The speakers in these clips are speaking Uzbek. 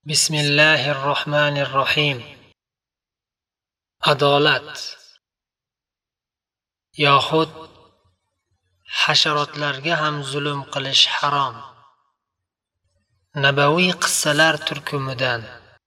Bismillahirrohmanirrohim. Adolat yoxud hasharotlarga ham zulm qilish harom. Nabaviy qissalar turkumidan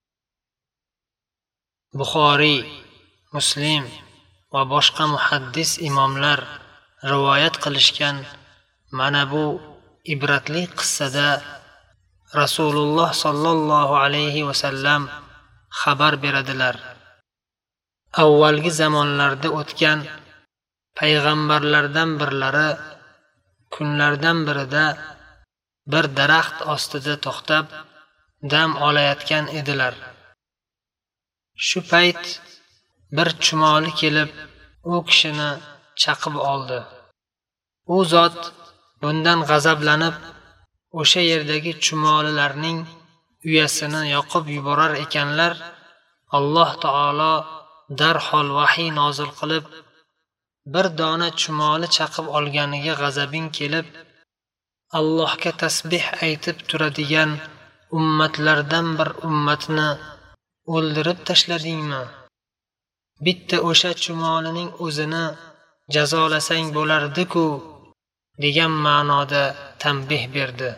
Buxoriy, Muslim va boshqa muhaddis imomlar rivoyat qilishgan mana bu ibratli qissada Rasululloh sallallohu alayhi va sallam xabar beradilar. Avvalgi zamonlarda o'tgan payg'ambarlardan birlari kunlardan birida bir daraxt ostida to'xtab dam olayotgan edilar. Shu payt bir chumoli kelib u kishini chaqib oldi. U zot bundan g'azablanib o'sha yerdagi chumolilarning uyasini yoqib yuborar ekanlar. Alloh taolo darhol vahiy nozil qilib, bir dona chumoli chaqib olganiga g'azabing kelib, Allohga tasbih aytib turadigan ummatlardan bir ummatni o'ldirib tashladingmi? Bitta o'sha chumolining o'zini jazolasang bo'lardi-ku, degan ma'noda tanbih berdi.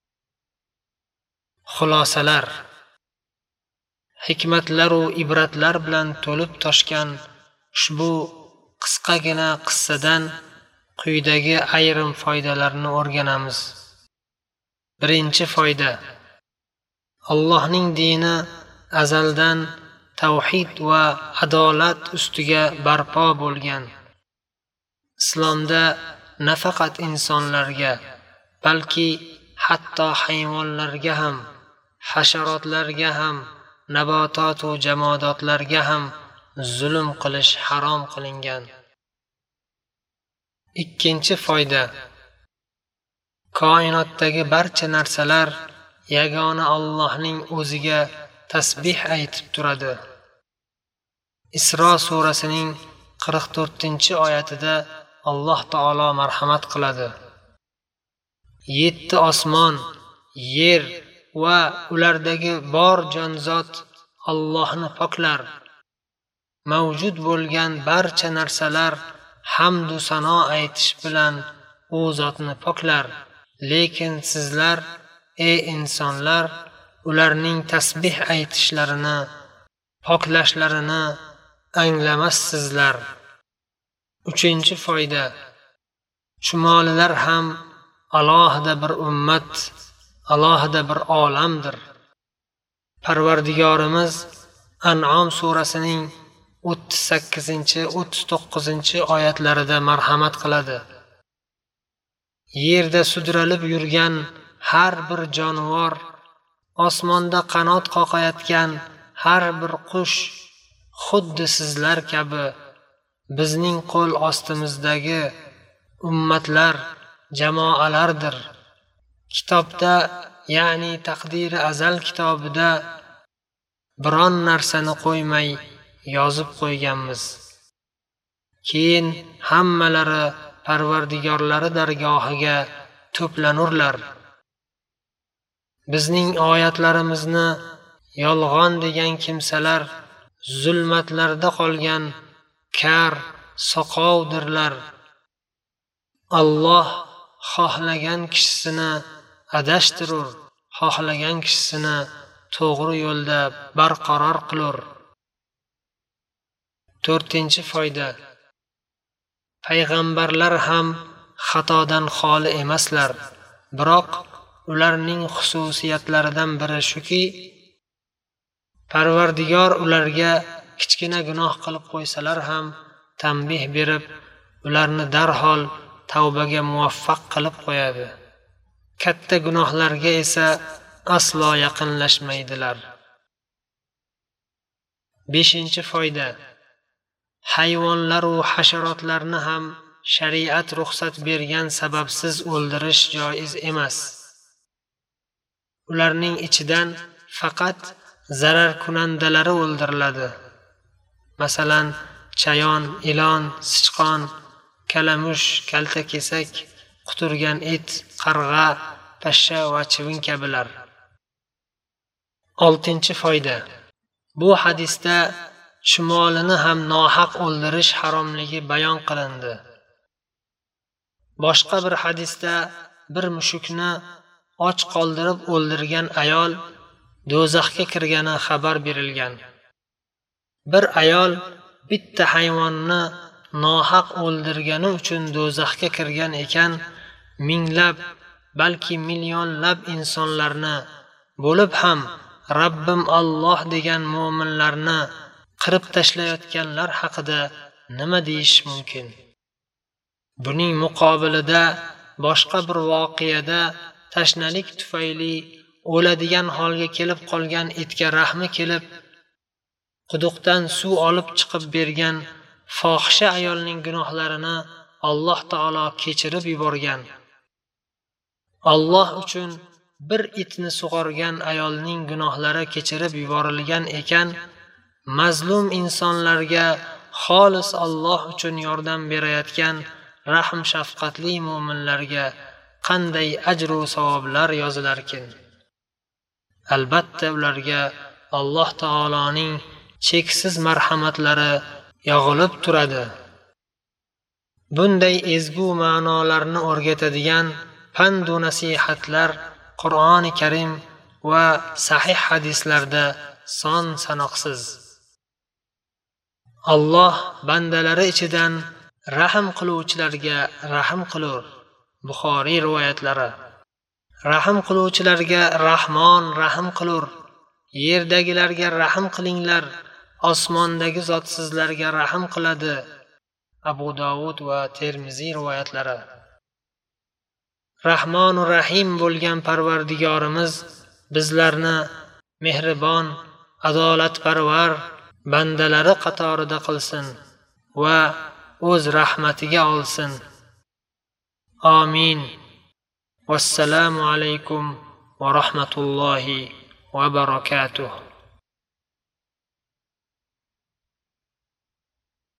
Xulosalar: hikmatlar va ibratlar bilan to'lib toshgan ushbu qisqagina qissadan quyidagi ayrim foydalarni o'rganamiz. Birinchi foyda: Allohning dini azaldan tavhid va adolat ustiga barpo bo'lgan. Islomda nafaqat insonlarga, balki hatto hayvonlarga ham, hasharotlarga ham, nabotot va jamoadotlarga ham zulm qilish harom qilingan. Ikkinchi foyda: koinotdagi barcha narsalar yagona Allohning o'ziga tasbih aytib turadi. Isro surasining 44-oyatida Alloh taolo marhamat qiladi. 7 osmon, yer va ulardagi bor jonzot Allohni poklar. Mavjud bo'lgan barcha narsalar hamd va sano aytish bilan u zotni poklar. Lekin sizlar, ey insonlar, ularning tasbih aytishlarini, poklashlarini anglamassizlar. Uchinchi foyda: chumolilar ham alohida bir ummat, alohida bir olamdir. Parvardigorimiz An'om surasining 38-39-oyatlarida marhamat qiladi. Yerda sudralib yurgan har bir jonivor, osmonda qanot qoqayotgan har bir qush xuddi sizlar kabi bizning qo'l ostimizdagi ummatlar, jamoalardir. Kitobda, ya'ni taqdiri azal kitobida biron narsani qo'ymay yozib qo'yganmiz. Keyin hammalari Parvardigorlari dargohiga to'planurlar. Bizning oyatlarimizni yolg'on degan kimsalar zulmatlarda qolgan kar, soqovdirlar. Alloh xohlagan kishisini adashtirur, xohlagan kishisini to'g'ri yo'lda barqaror qilur. To'rtinchi foyda: payg'ambarlar ham xatodan xoli emaslar. Biroq ularning xususiyatlaridan biri shuki, Parvardigor ularga kichkina gunoh qilib qo'ysalar ham tanbih berib, ularni darhol tavbaga muvaffaq qilib qo'yadi. Katta gunohlarga esa aslo yaqinlashmaydilar. Beshinchi foyda: hayvonlar va hasharotlarni ham shariat ruxsat bergan sababsiz o'ldirish joiz emas. Ularning ichidan faqat zarar kunandalari o'ldiriladi. Masalan, chayon, ilon, sichqon, kalamush, kaltakesak, quturgan it, qarg'a, pashsha va chivin kabilar. Oltinchi foyda. Bu hadisda chumolini ham nohaq o'ldirish haromligi bayon qilindi. Boshqa bir hadisda bir mushukni och qoldirib o'ldirgan ayol do'zaxga kirgani xabar berilgan. Bir ayol bitta hayvonni nohaq o'ldirgani uchun do'zaxga kirgan ekan, minglab, balki millionlab insonlarni bo'lib ham Rabbim Alloh degan mu'minlarni qirib tashlayotganlar haqida nima deyish mumkin? Buning muqobilida boshqa bir voqeada tashnalik tufayli o'ladigan holga kelib qolgan itga rahmi kelib, quduqdan suv olib chiqib bergan fohisha ayolning gunohlarini Alloh taolo kechirib yuborgan. Alloh uchun bir itni sug'organ ayolning gunohlari kechirib yuborilgan ekan, mazlum insonlarga xolis Alloh uchun yordam berayotgan rahm shafqatli mu'minlarga qanday ajr va savoblar yozilarkin. Albatta ularga Alloh taoloning cheksiz marhamatlari yog'ilib turadi. Bunday ezgu ma'nolarni o'rgatadigan pand va nasihatlar Qur'oni Karim va sahih hadislarda son sanoqsiz. Alloh bandalari ichidan rahm qiluvchilarga rahm qilur. Buxoriy rivoyatlari. Rahm qiluvchilarga Rahmon rahm qilur. Yerdagilarga rahm qilinglar, osmondagi zotsizlarga rahm qiladi. Abu Dovud va Termiziy rivoyatlari. Rahmon va Rahim bo'lgan Parvardigorimiz bizlarni mehribon, adolatparvar bandalari qatorida qilsin va o'z rahmatiga olsin. Amin. Vassalamu alaykum va rahmatullohi va barakatuh.